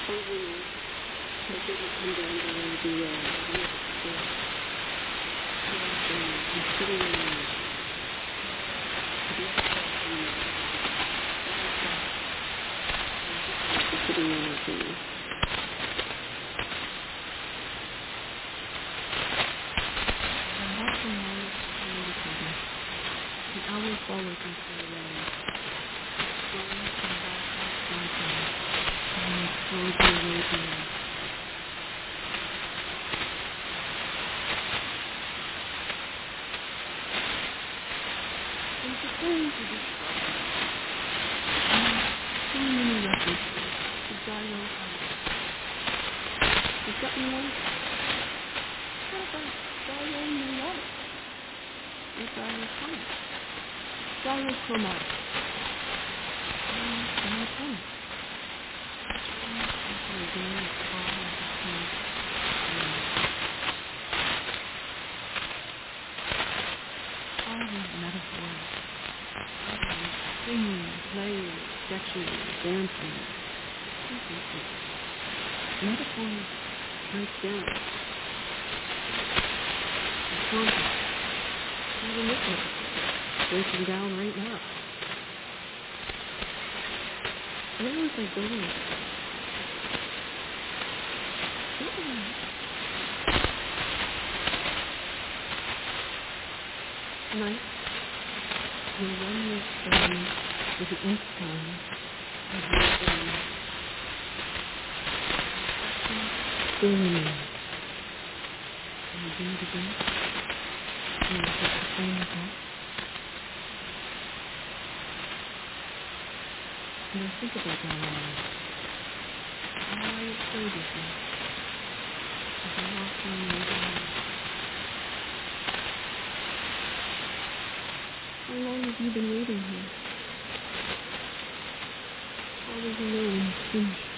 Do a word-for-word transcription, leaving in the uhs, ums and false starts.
overnight. I didn't come down to the, uh, the, the, the, I'm sitting in the, the exercise room. I'm sitting in the, I'm watching all of the indicator. The hour follows me through the lane. Going from back out downtown. And it's slowly away below. I'm preparing to discover. So many references to Gyro House. You've got me one. What about Gyro Neurotic? Or Gyro Comic? Gyro Chromatic? And Gyro Comic? And again, it's all of the same. All these metaphors. Singing, playing, sketching, dancing. Metaphors break down. The concept. Even this metaphor. Breaking down right now. Where was I going? Tonight, we'll run the experiment for the nth time. Burning. And we do it again. And we take the same result. And I think about that all night. How I have played with you. As I walk down the road. How long have you been waiting here? Always alone, finished.